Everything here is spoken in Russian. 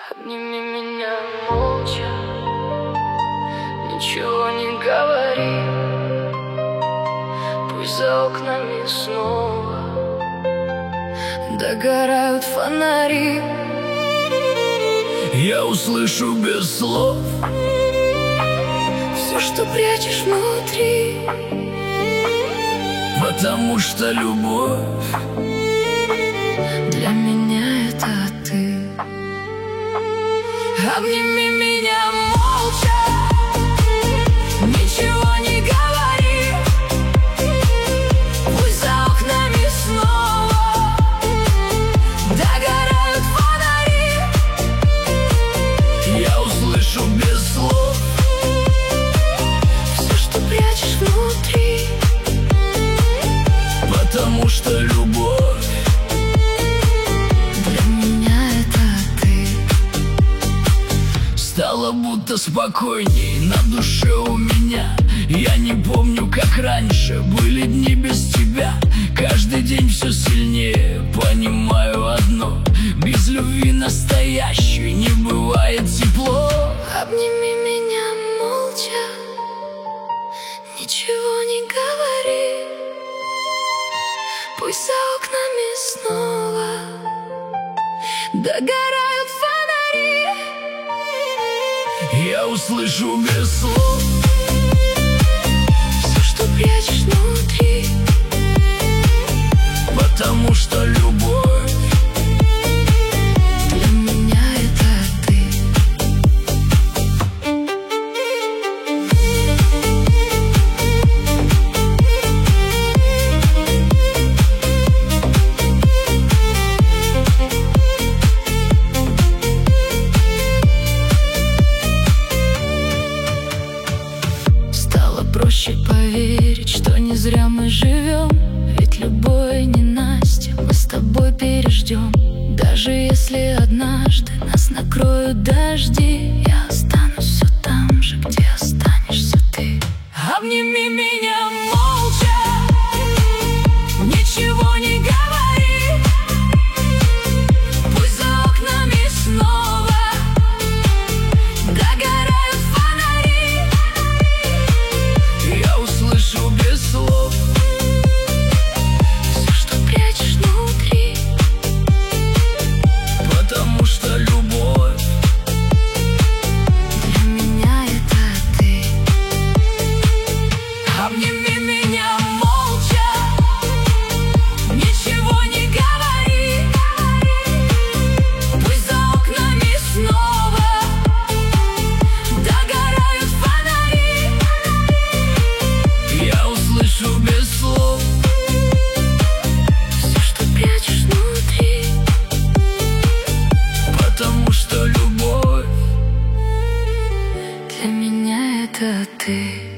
Обними меня молча, ничего не говори. Пусть за окнами снова догорают фонари. Я услышу без слов все, что прячешь внутри, потому что любовь для меня это ты. Обними меня молча, ничего не говори. Пусть за окнами снова догорают фонари. я услышу без слов все, что прячешь внутри, потому что любовь для меня это ты. стало будто спокойней на душе у меня. Я не помню, как раньше были дни без тебя. Каждый день все сильнее понимаю одно: без любви настоящей не бывает тепло. Обними меня молча, ничего не говори. Пусть за окнами снова догорают фонари. Я услышу без слов все, что прячешь внутри, потому что любовь для меня это ты. Стало проще поверить, что не зря мы живем. Ведь любое ненастье мы с тобой переждем. Даже если однажды нас накроют дожди, я останусь все там же, где останешься ты. Обними меня молча, ничего не говори. Пусть за окнами снова догорают фонари. я услышу без слов все, что прячешь внутри, потому что любовь для меня это ты. обними меня молча, Ничего не говори. Пусть за окнами снова догорают фонари. я услышу без слов Все, что прячешь внутри, потому что любовь для меня это ты.